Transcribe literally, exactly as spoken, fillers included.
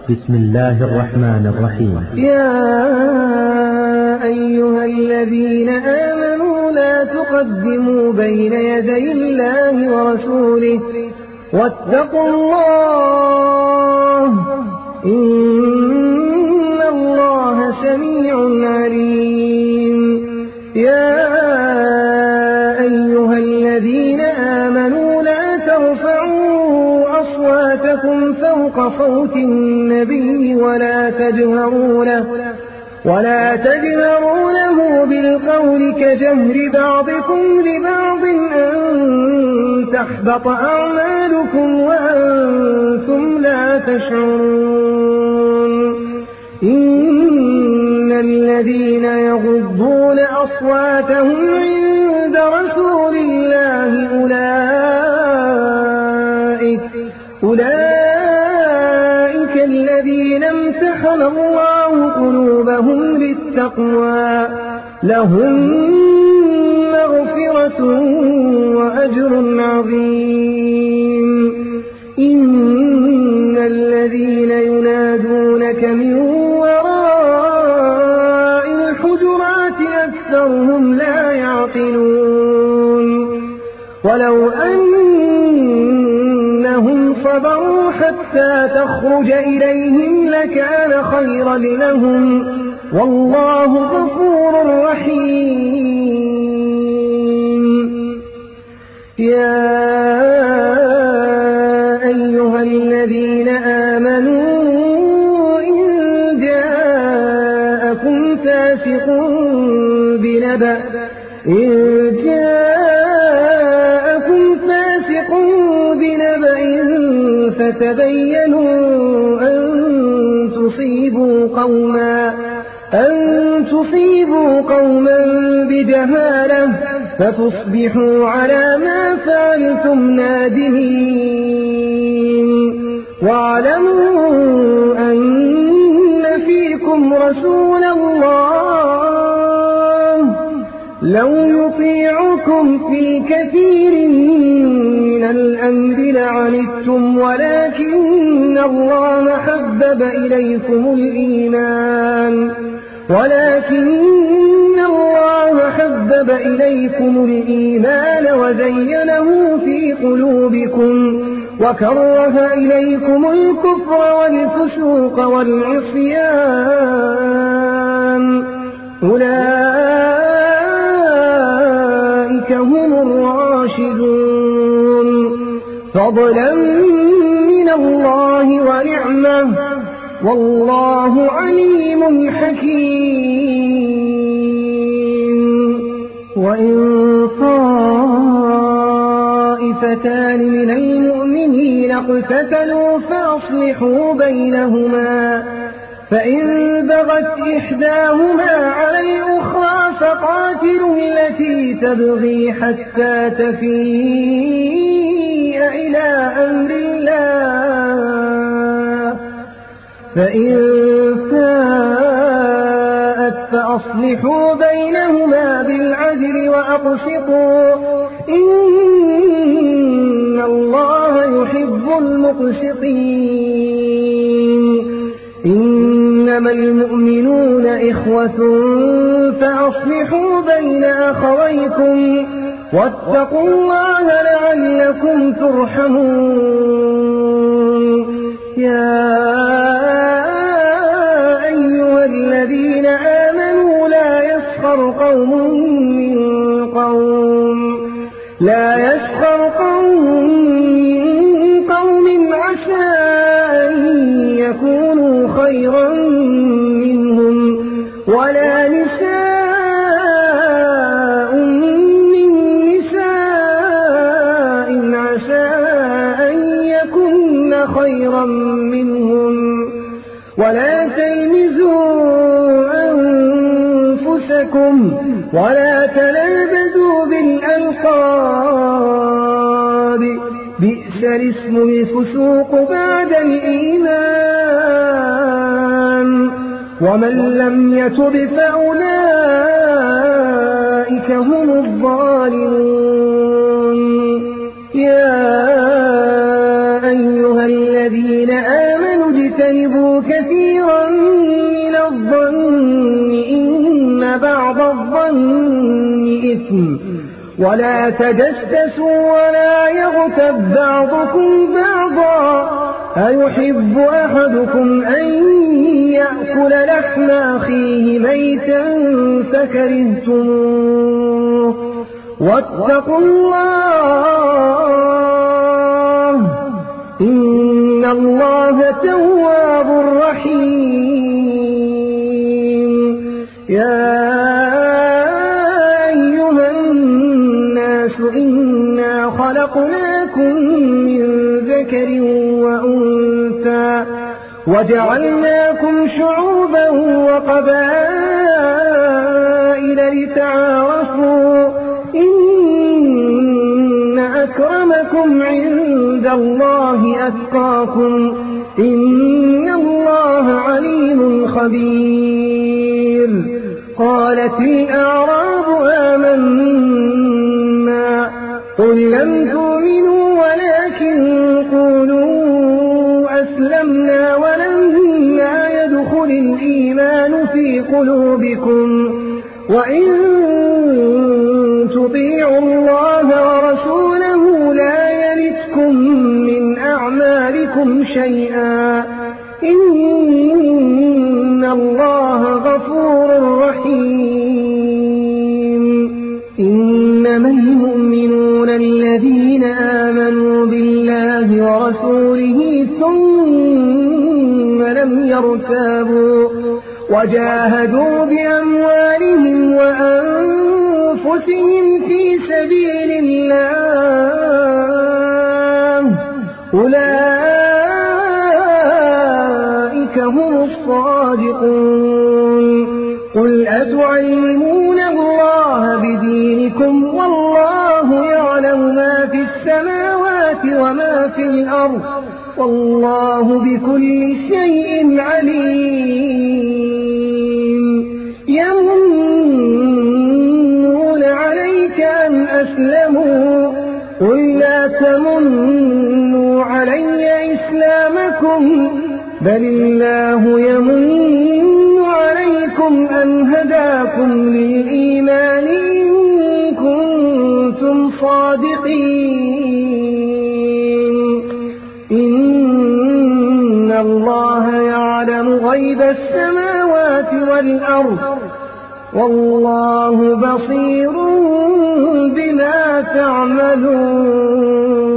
بسم الله الرحمن الرحيم. يا أيها الذين آمنوا لا تقدموا بين يدي الله ورسوله واتقوا الله إن الله سميع عليم. يا أيها الذين آمنوا لا ترفعوا أصواتكم فوق صوت النبي ولا تجهروا له ولا تجهروا له بالقول كجهر بعضكم لبعض أن تحبط أعمالكم وأنتم لا تشعرون. إن الذين يغضون أصواتهم عند رسول الله أولئك أولئك الذين امتحن الله قلوبهم للتقوى لهم مغفرة وأجر عظيم. إن الذين ينادونك من وراء الحجرات أكثرهم لا يعقلون. ولو أنهم صبروا حتى تخرج إليهم لكان خيرا لهم والله غفور رحيم. يا أيها الذين آمنوا إن جاءكم فاسق بنبأ إن جاءكم فاسق بنبأ فتبينوا أن تصيبوا قوما أن تصيبوا قوما بجهالة فتصبحوا على ما فعلتم نادمين. واعلموا أن فيكم رسول الله لو يطيعكم في كثير من الأمر لعنتم ولكن الله حبب إليكم الإيمان ولكن الله حبب إليكم الإيمان وزينه في قلوبكم وكره إليكم الكفر والفسوق والعصيان أولئك هم الراشدون فضلا من الله ونعمة والله عليم حكيم. وإن طائفتان من المؤمنين اقتتلوا فأصلحوا بينهما فإن بغت إحداهما على الأخرى فقاتلوا التي تبغي حتى تفيء إلى أمر الله فإن فاءت فأصلحوا بينهما بالعدل وأقسطوا إن الله يحب المقسطين. إنما المؤمنون إخوة فأصلحوا بين أخويكم واتقوا الله لعلكم ترحمون. يا أيها الذين آمنوا لا يسخر قوم من قوم لا يسخر قوم من قوم عسى أن يكونوا خيرا منهم ولا نساء من نساء عسى أن يكن خيرا منهم ولا تلمزوا أنفسكم ولا تنابذوا بالألقاب بئس الاسم الفسوق بعد الإيمان ومن لم يتب فأولئك هم الظالمون. يا أيها الذين آمنوا واجتنبوا كثيرا من الظن إن بعض الظن إثم ولا تجسسوا ولا يغتب بعضكم بعضا أيحب أحدكم أن يأكل لحم أخيه ميتا فكرهتموه واتقوا الله إن الله تواب رحيم. يا أيها الناس إنا خلقناكم من ذكر وأنثى وجعلناكم شعوبا وقبائل لتعارفوا إن أكرمكم عند الله أتقاكم إن الله عليم خبير. قالت الأعراب آمنا قل لم تؤمنوا ولكن قولوا أسلمنا ولما يدخل الإيمان في قلوبكم وإن تطيعوا الله ورسوله لا يلتكم من أعمالكم شيئا إن الله غفور رحيم. إنما المؤمنون الذين آمنوا بالله ورسوله ثم لم يرتابوا وجاهدوا بأموالهم وأنفسهم في سبيل الله أولئك هم الصادقون. قل أتعلمون الله بدينكم والله يعلم ما في السماوات وما في الأرض والله بكل شيء عليم. يمنون عليك أن أسلموا قل لا تمنوا علي إسلامكم بل الله يمن عليكم أن هداكم للإيمان إن كنتم صادقين. إن الله يعلم غيب السماوات والأرض والله بصير بما تعملون.